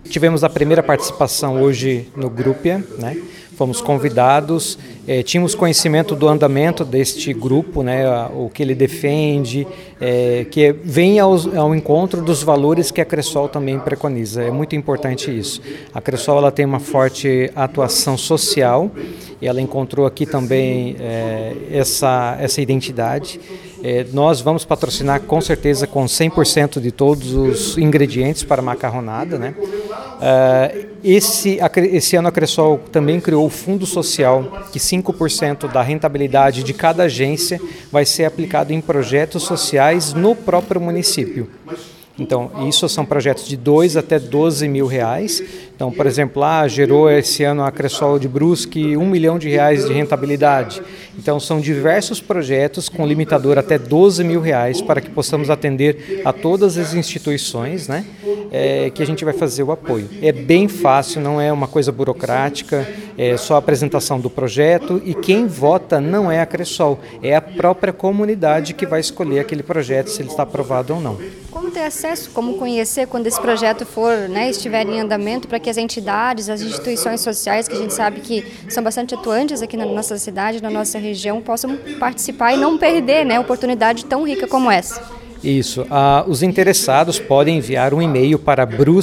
Tivemos a primeira participação hoje no Grupia, né? Fomos convidados, tínhamos conhecimento do andamento deste grupo, né? O que ele defende, que vem ao encontro dos valores que a Cressol também preconiza. É muito importante isso. A Cressol ela tem uma forte atuação social e ela encontrou aqui também essa identidade. Nós vamos patrocinar com certeza com 100% de todos os ingredientes para a macarronada, né? Esse ano a Cressol também criou o Fundo Social, que 5% da rentabilidade de cada agência vai ser aplicado em projetos sociais no próprio município. Então, isso são projetos de 2 até 12 mil reais. Então, por exemplo, gerou esse ano a Cressol de Brusque R$1 milhão de rentabilidade. Então, são diversos projetos com limitador até 12 mil reais para que possamos atender a todas as instituições, né, que a gente vai fazer o apoio. É bem fácil, não é uma coisa burocrática, é só a apresentação do projeto e quem vota não é a Cressol, é a própria comunidade que vai escolher aquele projeto, se ele está aprovado ou não. Como ter acesso, como conhecer quando esse projeto estiver em andamento para que as entidades, as instituições sociais, que a gente sabe que são bastante atuantes aqui na nossa cidade, na nossa região, possam participar e não perder, né, oportunidade tão rica como essa? Isso. Os interessados podem enviar um e-mail para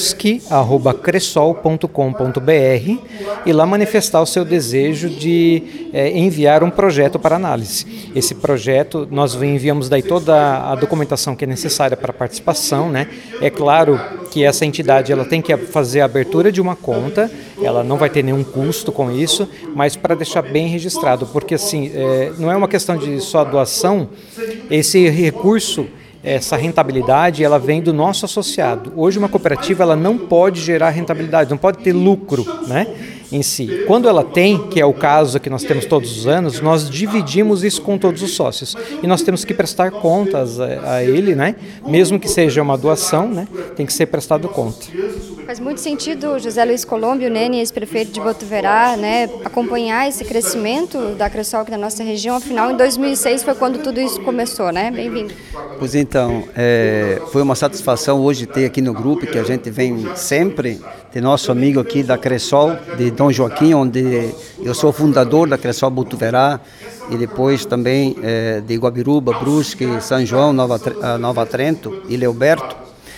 brusque@cressol.com.br e lá manifestar o seu desejo de enviar um projeto para análise. Esse projeto, nós enviamos daí toda a documentação que é necessária para a participação, né? É claro que essa entidade ela tem que fazer a abertura de uma conta, ela não vai ter nenhum custo com isso, mas para deixar bem registrado, porque assim, não é uma questão de só doação, esse recurso, essa rentabilidade, ela vem do nosso associado. Hoje uma cooperativa ela não pode gerar rentabilidade, não pode ter lucro, né, em si. Quando ela tem, que é o caso que nós temos todos os anos, nós dividimos isso com todos os sócios e nós temos que prestar contas a ele, né, mesmo que seja uma doação, né, tem que ser prestado conta. Faz muito sentido, José Luiz Colombo, o Nene, ex-prefeito de Botuverá, né, acompanhar esse crescimento da Cressol aqui na nossa região. Afinal, em 2006 foi quando tudo isso começou, né? Bem-vindo. Pois então, foi uma satisfação hoje ter aqui no grupo, que a gente vem sempre, ter nosso amigo aqui da Cressol, de Dom Joaquim, onde eu sou fundador da Cressol Botuverá, e depois também de Guabiruba, Brusque, São João, Nova Trento e Leoberto.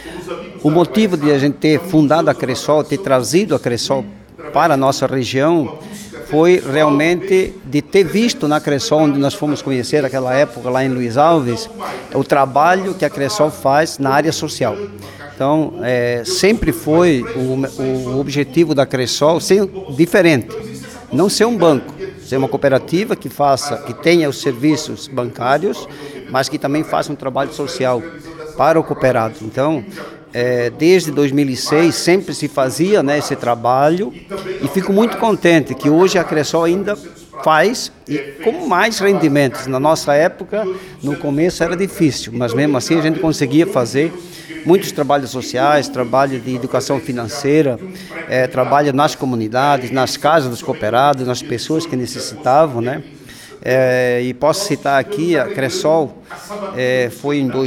O motivo de a gente ter fundado a Cressol, ter trazido a Cressol para a nossa região, foi realmente de ter visto na Cressol, onde nós fomos conhecer naquela época lá em Luiz Alves, o trabalho que a Cressol faz na área social. Então, sempre foi o objetivo da Cressol ser diferente, não ser um banco, ser uma cooperativa que tenha os serviços bancários, mas que também faça um trabalho social para o cooperado. Então, desde 2006 sempre se fazia, né, esse trabalho e fico muito contente que hoje a Cressol ainda faz e com mais rendimentos. Na nossa época, no começo era difícil, mas mesmo assim a gente conseguia fazer muitos trabalhos sociais, trabalho de educação financeira, trabalho nas comunidades, nas casas dos cooperados, nas pessoas que necessitavam, né? E posso citar aqui, a Cressol foi em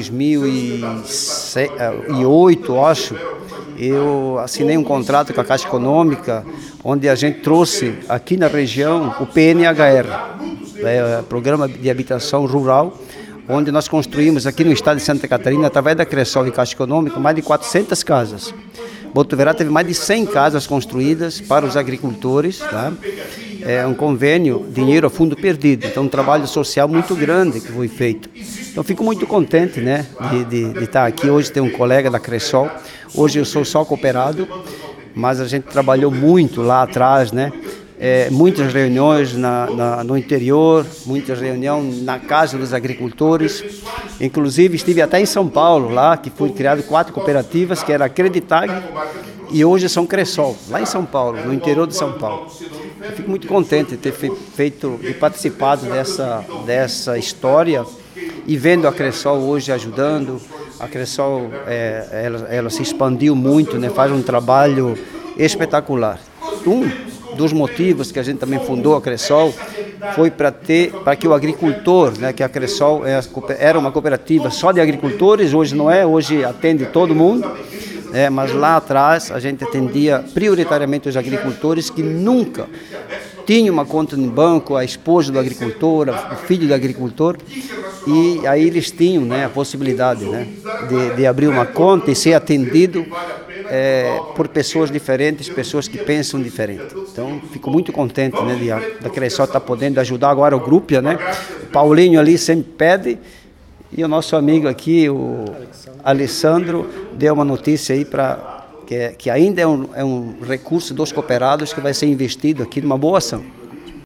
2008, acho, eu assinei um contrato com a Caixa Econômica, onde a gente trouxe aqui na região o PNHR, Programa de Habitação Rural, onde nós construímos aqui no estado de Santa Catarina, através da Cressol e Caixa Econômica, mais de 400 casas. Botuverá teve mais de 100 casas construídas para os agricultores, tá? Um convênio, dinheiro a fundo perdido. Então, um trabalho social muito grande que foi feito. Então, fico muito contente, né, de estar aqui hoje, ter um colega da Cressol. Hoje eu sou só cooperado, mas a gente trabalhou muito lá atrás, né? Muitas reuniões no interior, muitas reuniões na casa dos agricultores. Inclusive estive até em São Paulo, lá que foi criado 4 cooperativas, que era a Creditag e hoje são Cressol, lá em São Paulo, no interior de São Paulo. Eu fico muito contente de ter feito e participado dessa história e vendo a Cressol hoje ajudando. A Cressol ela se expandiu muito, né? Faz um trabalho espetacular. Dos motivos que a gente também fundou a Cressol foi para que o agricultor, né, que a Cressol era uma cooperativa só de agricultores, hoje não é, hoje atende todo mundo, mas lá atrás a gente atendia prioritariamente os agricultores que nunca tinham uma conta no banco, a esposa do agricultor, o filho do agricultor, e aí eles tinham, né, a possibilidade, né, de abrir uma conta e ser atendido por pessoas diferentes, pessoas que pensam diferente. Então, fico muito contente, né, da Cressol estar podendo ajudar agora o grupo, né? O Paulinho ali sempre pede, e o nosso amigo aqui, o Alessandro, deu uma notícia aí que ainda é um recurso dos cooperados que vai ser investido aqui numa boa ação.